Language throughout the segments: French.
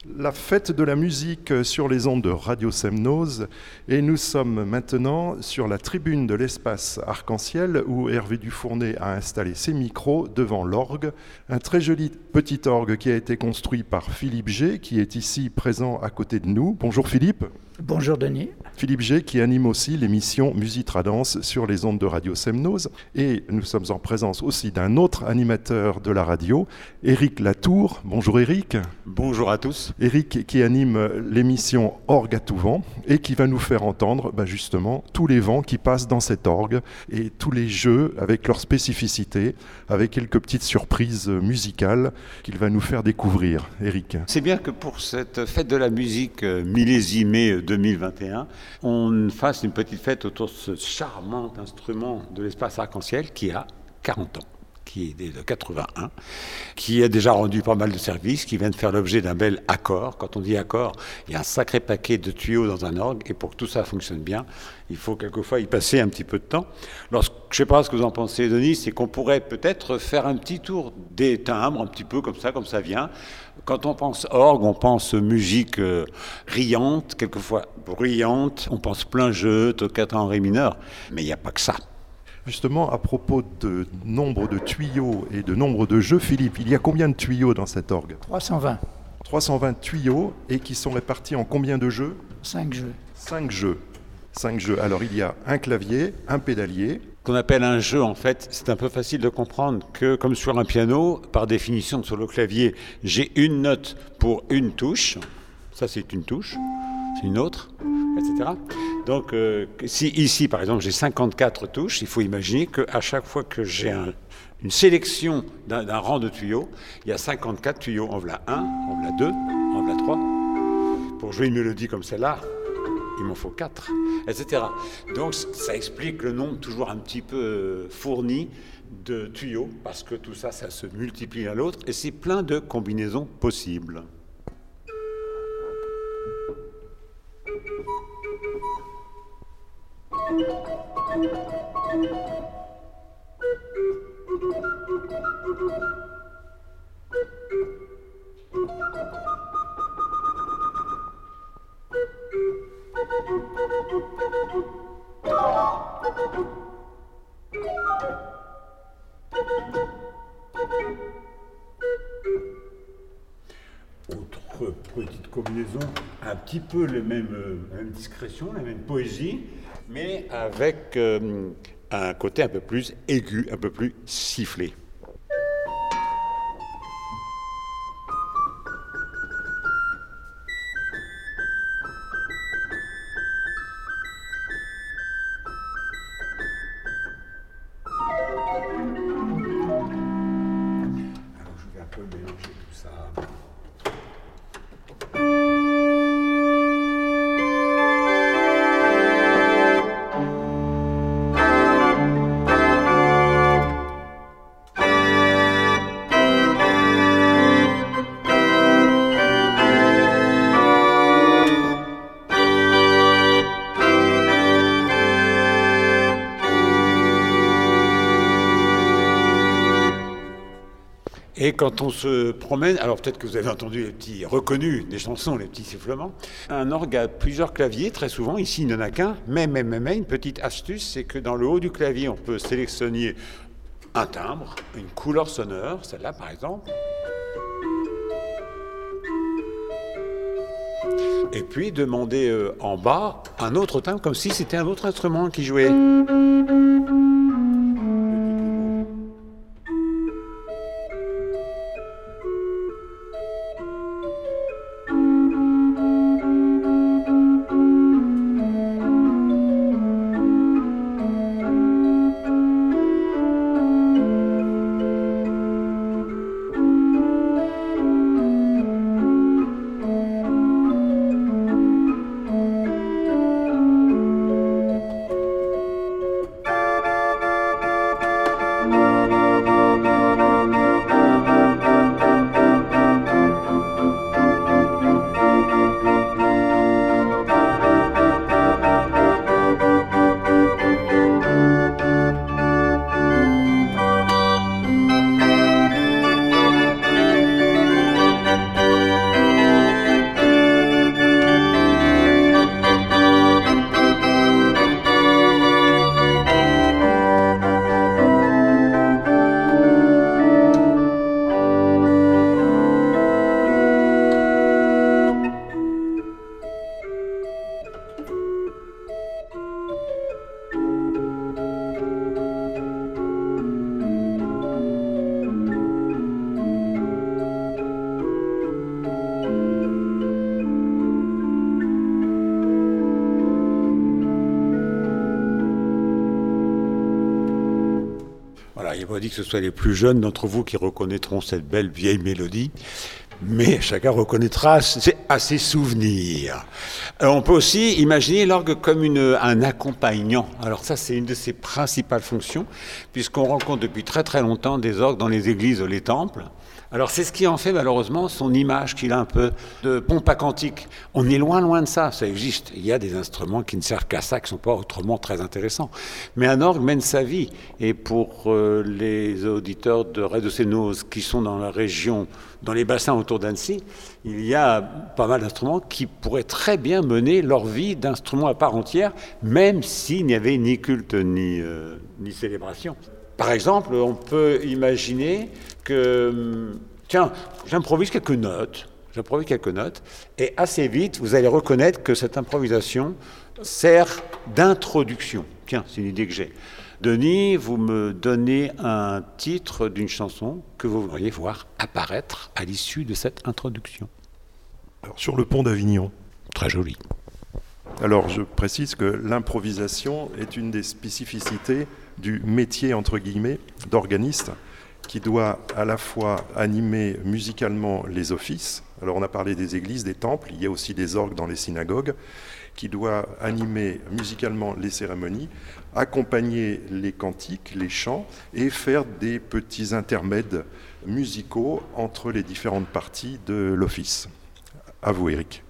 La fête de la musique sur les ondes de Radio Semnose et nous sommes maintenant sur la tribune de l'espace Arc-en-Ciel où Hervé Dufournet a installé ses micros devant l'orgue, un très joli petit orgue qui a été construit par Philippe G qui est ici présent à côté de nous. Bonjour Philippe. Bonjour Denis. Philippe G qui anime aussi l'émission Musitradance sur les ondes de Radio Semnose et nous sommes en présence aussi d'un autre animateur de la radio, Éric Latour. Bonjour Éric. Bonjour à tous. Éric qui anime l'émission Orgue à tout vent et qui va nous faire entendre justement tous les vents qui passent dans cet orgue et tous les jeux avec leurs spécificités, avec quelques petites surprises musicales qu'il va nous faire découvrir. Éric. C'est bien que pour cette fête de la musique millésimée 2021, on fasse une petite fête autour de ce charmant instrument de l'espace Arc-en-Ciel qui a 40 ans. Qui est de 81, qui a déjà rendu pas mal de services, qui vient de faire l'objet d'un bel accord. Quand on dit accord, il y a un sacré paquet de tuyaux dans un orgue, et pour que tout ça fonctionne bien, il faut quelquefois y passer un petit peu de temps. Je ne sais pas ce que vous en pensez, Denis, c'est qu'on pourrait peut-être faire un petit tour des timbres, un petit peu comme ça vient. Quand on pense orgue, on pense musique riante, quelquefois bruyante, on pense plein jeu, toccata en ré mineur, mais il n'y a pas que ça. Justement, à propos de nombre de tuyaux et de nombre de jeux, Philippe, il y a combien de tuyaux dans cet orgue ? 320. 320 tuyaux et qui sont répartis en combien de jeux ? 5 jeux. 5 jeux. 5 jeux. Alors, il y a un clavier, un pédalier. Qu'on appelle un jeu, en fait, c'est un peu facile de comprendre que, comme sur un piano, par définition, sur le clavier, j'ai une note pour une touche. Ça, c'est une touche. C'est une autre, etc. Donc, si ici, par exemple, j'ai 54 touches, il faut imaginer qu'à chaque fois que j'ai une sélection d'un rang de tuyaux, il y a 54 tuyaux. En voilà 1, en voilà 2, en voilà 3. Pour jouer une mélodie comme celle-là, il m'en faut 4, etc. Donc, ça explique le nombre toujours un petit peu fourni de tuyaux, parce que tout ça, ça se multiplie l'un à l'autre, et c'est plein de combinaisons possibles. Autre petite combinaison, un petit peu la même discrétion, la même poésie, mais avec un côté un peu plus aigu, un peu plus sifflé. Alors je vais un peu mélanger tout ça. Et quand on se promène, alors peut-être que vous avez reconnu des chansons, les petits sifflements, un orgue a plusieurs claviers, très souvent, ici il n'y en a qu'un, mais une petite astuce, c'est que dans le haut du clavier, on peut sélectionner un timbre, une couleur sonore, celle-là par exemple, et puis demander en bas un autre timbre, comme si c'était un autre instrument qui jouait. pas dit que ce soit les plus jeunes d'entre vous qui reconnaîtront cette belle vieille mélodie, mais chacun reconnaîtra à ses souvenirs. Alors, on peut aussi imaginer l'orgue comme un accompagnant. Alors ça, c'est une de ses principales fonctions, puisqu'on rencontre depuis très très longtemps des orgues dans les églises ou les temples. Alors c'est ce qui en fait malheureusement son image qu'il a un peu de pompe à cantique. On est loin de ça, ça existe. Il y a des instruments qui ne servent qu'à ça, qui ne sont pas autrement très intéressants. Mais un orgue mène sa vie. Et pour les auditeurs de Radio Cénoz qui sont dans la région, dans les bassins autour d'Annecy, il y a pas mal d'instruments qui pourraient très bien mener leur vie d'instruments à part entière, même s'il n'y avait ni culte ni célébration. Par exemple, on peut imaginer que, tiens, j'improvise quelques notes, et assez vite, vous allez reconnaître que cette improvisation sert d'introduction. Tiens, c'est une idée que j'ai. Denis, vous me donnez un titre d'une chanson que vous voudriez voir apparaître à l'issue de cette introduction. Alors, sur le pont d'Avignon. Très joli. Alors, je précise que l'improvisation est une des spécificités du métier, entre guillemets, d'organiste, qui doit à la fois animer musicalement les offices. Alors, on a parlé des églises, des temples, il y a aussi des orgues dans les synagogues, qui doit animer musicalement les cérémonies, accompagner les cantiques, les chants, et faire des petits intermèdes musicaux entre les différentes parties de l'office. À vous, Éric.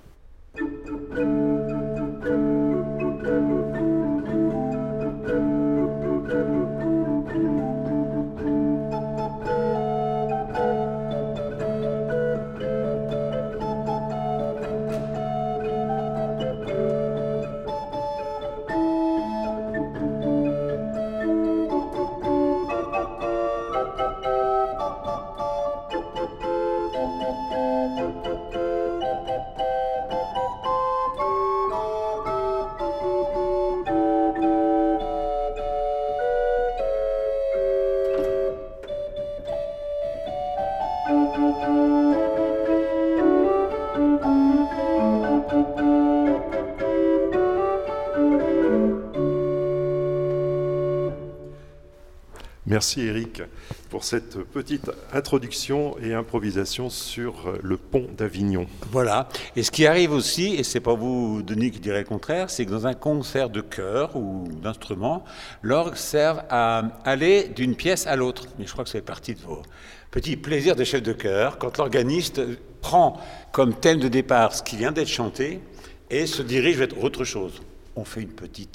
Merci Éric pour cette petite introduction et improvisation sur le pont d'Avignon. Voilà. Et ce qui arrive aussi, et c'est pas vous, Denis, qui direz le contraire, c'est que dans un concert de chœur ou d'instruments, l'orgue sert à aller d'une pièce à l'autre. Mais je crois que ça fait partie de vos petits plaisirs de chef de chœur, quand l'organiste prend comme thème de départ ce qui vient d'être chanté et se dirige vers autre chose. On fait une petite...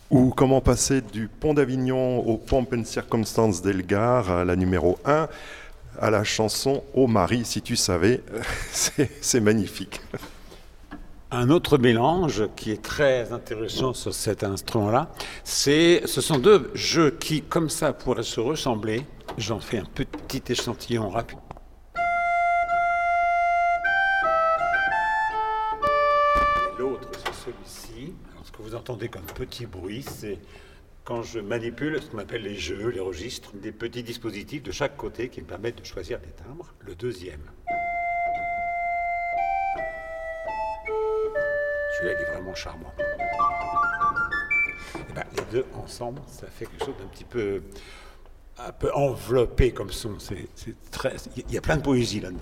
Ou comment passer du Pont d'Avignon aux Pomp and Circumstance d'Elgar, à la numéro 1, à la chanson « Oh Marie, si tu savais ». C'est magnifique. Un autre mélange qui est très intéressant sur cet instrument-là, ce sont deux jeux qui, comme ça, pourraient se ressembler. J'en fais un petit échantillon rapide. Et l'autre, c'est celui-ci. Alors, ce que vous entendez comme petit bruit, c'est quand je manipule ce qu'on appelle les jeux, les registres, des petits dispositifs de chaque côté qui me permettent de choisir les timbres. Le deuxième. Celui-là, il est vraiment charmant. Et ben, les deux ensemble, ça fait quelque chose d'un petit peu, un peu enveloppé comme son. Il y a plein de poésie là-dedans.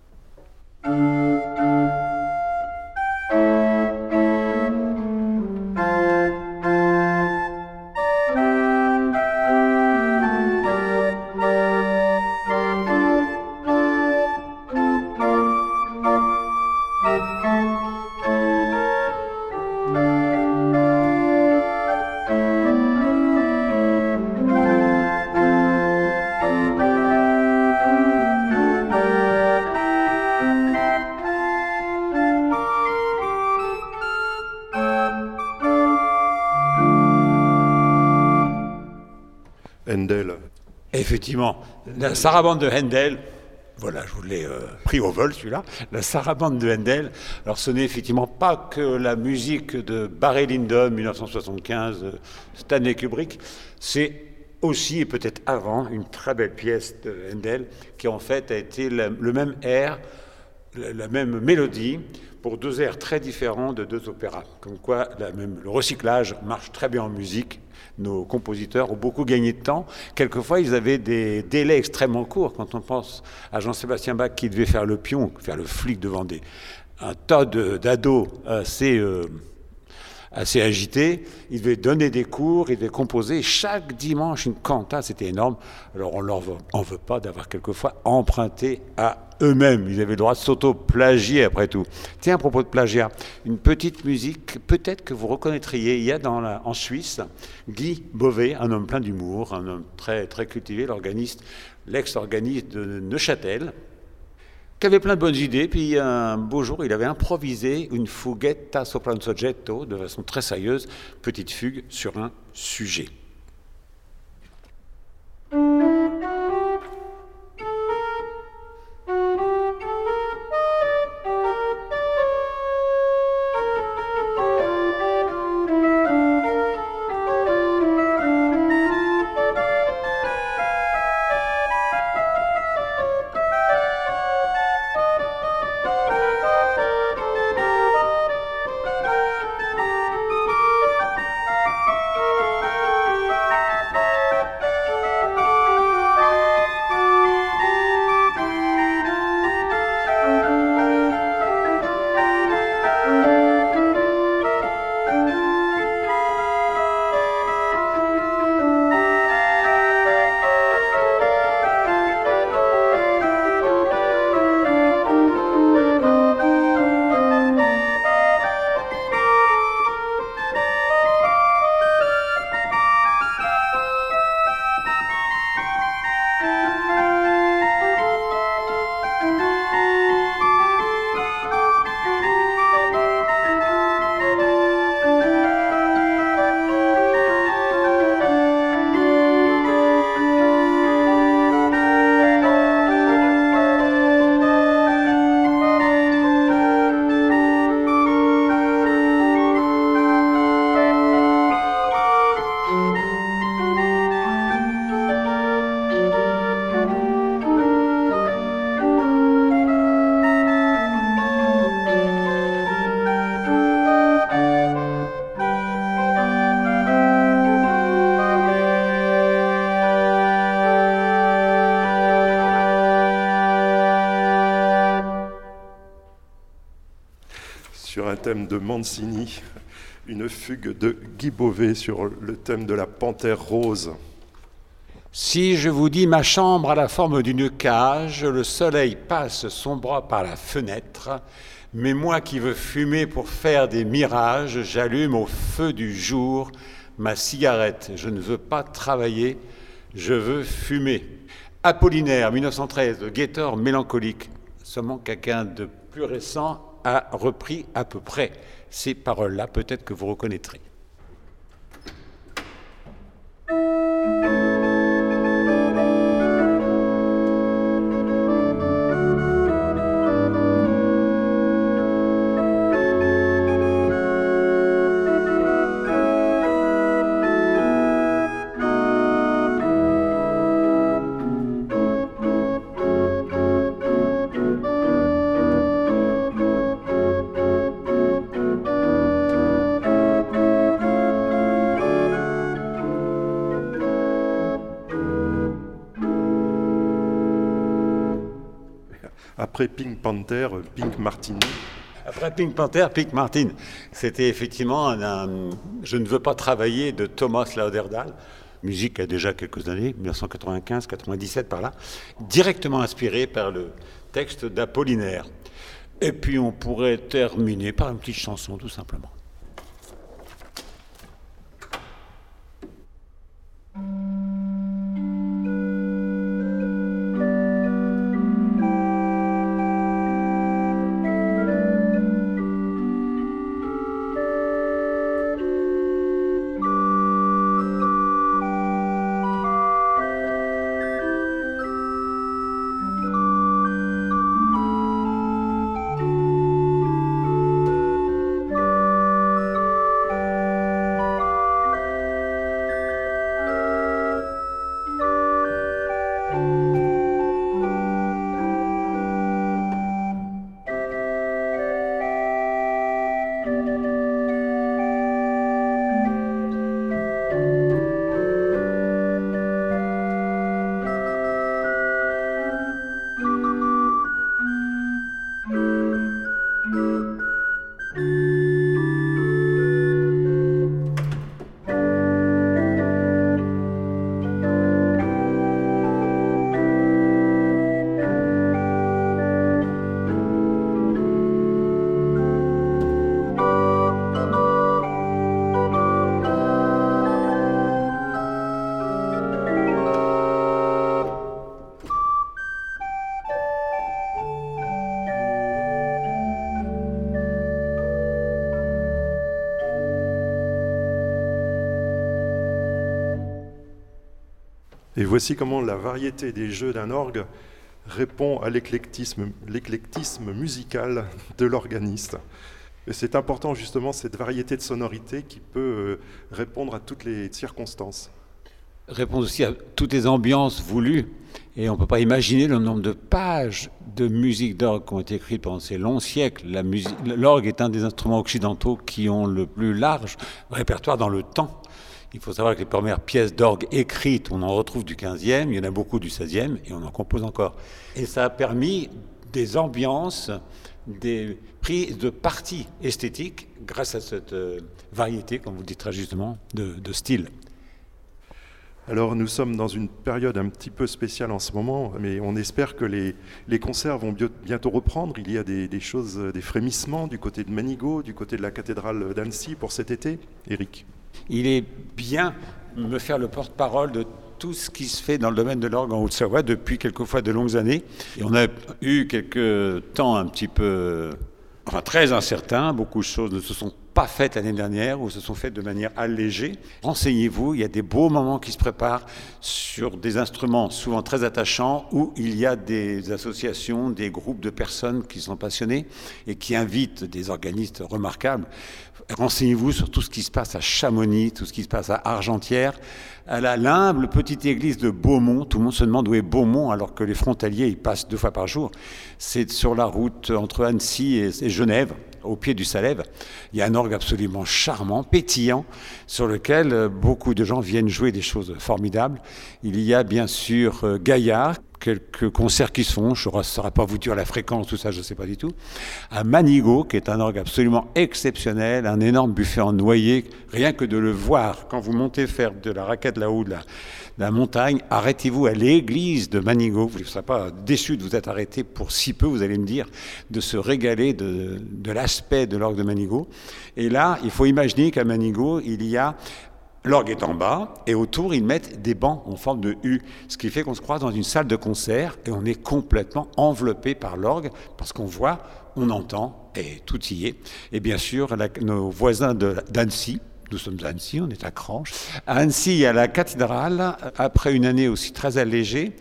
Handel. Effectivement, la sarabande de Handel, voilà, je vous l'ai pris au vol celui-là, la sarabande de Handel, alors ce n'est effectivement pas que la musique de Barry Lyndon, 1975, Stanley Kubrick, c'est aussi, et peut-être avant, une très belle pièce de Handel, qui en fait a été le même air, la même mélodie, pour deux airs très différents de deux opéras. Comme quoi, le recyclage marche très bien en musique. Nos compositeurs ont beaucoup gagné de temps. Quelquefois, ils avaient des délais extrêmement courts. Quand on pense à Jean-Sébastien Bach qui devait faire le pion, faire le flic devant un tas d'ados assez agités, il devait donner des cours, il devait composer chaque dimanche une cantate, c'était énorme. Alors on leur en veut pas d'avoir quelquefois emprunté à eux-mêmes. Ils avaient le droit de s'auto-plagier après tout. Tiens, à propos de plagiat, une petite musique, peut-être que vous reconnaîtriez. Il y a en Suisse, Guy Beauvais, un homme plein d'humour, un homme très, très cultivé, l'ex-organiste de Neuchâtel, qui avait plein de bonnes idées. Puis un beau jour, il avait improvisé une fuguetta sopra un soggetto de façon très sérieuse, petite fugue sur un sujet. Sur un thème de Mancini, une fugue de Guy Beauvais sur le thème de la panthère rose. Si je vous dis ma chambre a la forme d'une cage, le soleil passe son bras par la fenêtre, mais moi qui veux fumer pour faire des mirages, j'allume au feu du jour ma cigarette. Je ne veux pas travailler, je veux fumer. Apollinaire, 1913, le guetteur mélancolique. Seulement quelqu'un de plus récent a repris à peu près ces paroles-là, peut-être que vous reconnaîtrez. Après Pink Panther, Pink Martini. Après Pink Panther, Pink Martin. C'était effectivement Je ne veux pas travailler de Thomas Lauderdale, musique qui a déjà quelques années, 1995-97 par là, directement inspirée par le texte d'Apollinaire. Et puis on pourrait terminer par une petite chanson tout simplement. Et voici comment la variété des jeux d'un orgue répond à l'éclectisme musical de l'organiste. Et c'est important justement cette variété de sonorités qui peut répondre à toutes les circonstances. Répond aussi à toutes les ambiances voulues. Et on ne peut pas imaginer le nombre de pages de musique d'orgue qui ont été écrites pendant ces longs siècles. L'orgue est un des instruments occidentaux qui ont le plus large répertoire dans le temps. Il faut savoir que les premières pièces d'orgue écrites, on en retrouve du 15e, il y en a beaucoup du 16e, et on en compose encore. Et ça a permis des ambiances, des prises de parti esthétiques grâce à cette variété, comme vous le dites très justement, de style. Alors nous sommes dans une période un petit peu spéciale en ce moment, mais on espère que les concerts vont bientôt reprendre. Il y a des choses, des frémissements du côté de Manigot, du côté de la cathédrale d'Annecy pour cet été. Éric. Il est bien me faire le porte-parole de tout ce qui se fait dans le domaine de l'orgue en Haute-Savoie depuis quelquefois de longues années. Et on a eu quelques temps un petit peu, très incertains. Beaucoup de choses ne se sont pas faites l'année dernière ou se sont faites de manière allégée. Renseignez-vous, il y a des beaux moments qui se préparent sur des instruments souvent très attachants où il y a des associations, des groupes de personnes qui sont passionnés et qui invitent des organistes remarquables. Renseignez-vous sur tout ce qui se passe à Chamonix, tout ce qui se passe à Argentières, à l'humble petite église de Beaumont. Tout le monde se demande où est Beaumont alors que les frontaliers y passent 2 fois par jour. C'est sur la route entre Annecy et Genève, au pied du Salève. Il y a un orgue absolument charmant, pétillant, sur lequel beaucoup de gens viennent jouer des choses formidables. Il y a bien sûr Gaillard, quelques concerts qui se font, je ne saurais pas vous dire la fréquence, tout ça, je ne sais pas du tout. À Manigot, qui est un orgue absolument exceptionnel, un énorme buffet en noyer, rien que de le voir, quand vous montez faire de la raquette là-haut, de la montagne, arrêtez-vous à l'église de Manigot, vous ne serez pas déçus de vous être arrêté pour si peu, vous allez me dire, de se régaler de l'aspect de l'orgue de Manigot. Et là, il faut imaginer qu'à Manigot, il y a L'orgue est en bas et autour ils mettent des bancs en forme de U, ce qui fait qu'on se croise dans une salle de concert et on est complètement enveloppé par l'orgue parce qu'on voit, on entend et tout y est. Et bien sûr nos voisins d'Annecy, nous sommes à Annecy, on est à Cranches. À Annecy, à la cathédrale, après une année aussi très allégée,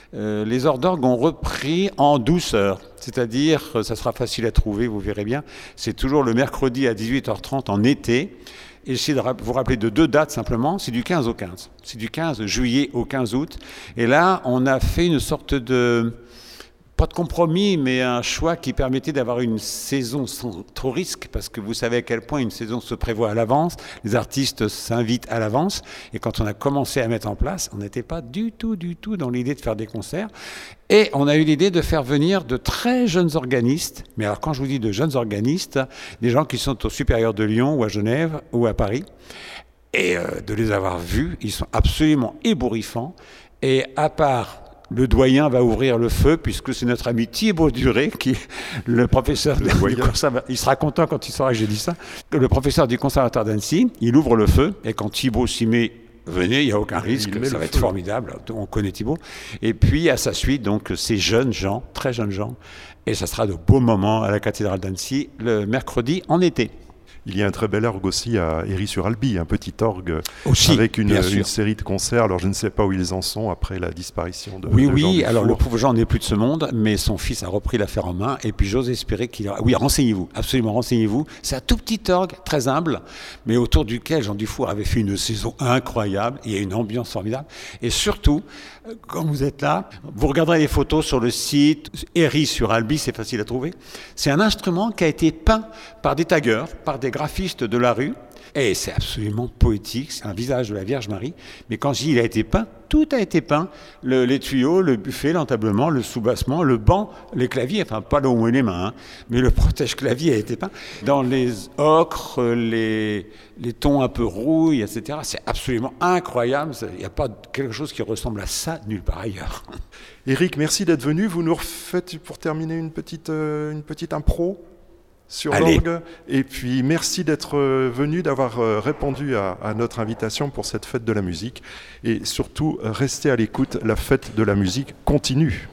les hors d'orgue ont repris en douceur. C'est-à-dire, ça sera facile à trouver, vous verrez bien, c'est toujours le mercredi à 18h30 en été. Et j'essaie de vous rappeler de 2 dates simplement, c'est du 15 au 15. C'est du 15 juillet au 15 août. Et là, on a fait une sorte de, pas de compromis, mais un choix qui permettait d'avoir une saison sans trop risque, parce que vous savez à quel point une saison se prévoit à l'avance, les artistes s'invitent à l'avance, et quand on a commencé à mettre en place, on n'était pas du tout dans l'idée de faire des concerts. Et on a eu l'idée de faire venir de très jeunes organistes, mais alors quand je vous dis de jeunes organistes, des gens qui sont au Supérieur de Lyon, ou à Genève, ou à Paris, et de les avoir vus, ils sont absolument ébouriffants, et à part... Le doyen va ouvrir le feu, puisque c'est notre ami Thibaut Duré, qui est le professeur du conservatoire. Il sera content quand il saura que j'ai dit ça. Le professeur du conservatoire d'Annecy, il ouvre le feu, et quand Thibaut s'y met, venez, il n'y a aucun risque, ça va être formidable. On connaît Thibaut. Et puis, à sa suite, donc, ces jeunes gens, très jeunes gens, et ça sera de beaux moments à la cathédrale d'Annecy, le mercredi en été. Il y a un très bel orgue aussi à Héry-sur-Albi, un petit orgue aussi, avec une série de concerts. Alors je ne sais pas où ils en sont après la disparition de Jean Dufour. Alors le pauvre Jean n'est plus de ce monde, mais son fils a repris l'affaire en main. Et puis j'ose espérer qu'il aura... Oui, renseignez-vous, absolument renseignez-vous. C'est un tout petit orgue, très humble, mais autour duquel Jean Dufour avait fait une saison incroyable. Il y a une ambiance formidable. Et surtout, quand vous êtes là, vous regarderez les photos sur le site Héry-sur-Albi, c'est facile à trouver. C'est un instrument qui a été peint par des taggeurs, par des graphistes de la rue, et c'est absolument poétique, c'est un visage de la Vierge Marie, mais quand je dis il a été peint, tout a été peint, les tuyaux, le buffet, l'entablement, le soubassement, le banc, les claviers, enfin pas là où on met les mains, hein, mais le protège-clavier a été peint, dans les ocres, les tons un peu rouilles, etc. C'est absolument incroyable, il n'y a pas quelque chose qui ressemble à ça nulle part ailleurs. Éric, merci d'être venu, vous nous refaites pour terminer une petite impro sur l'orgue. Et puis merci d'être venu, d'avoir répondu à notre invitation pour cette fête de la musique. Et surtout, restez à l'écoute, la fête de la musique continue.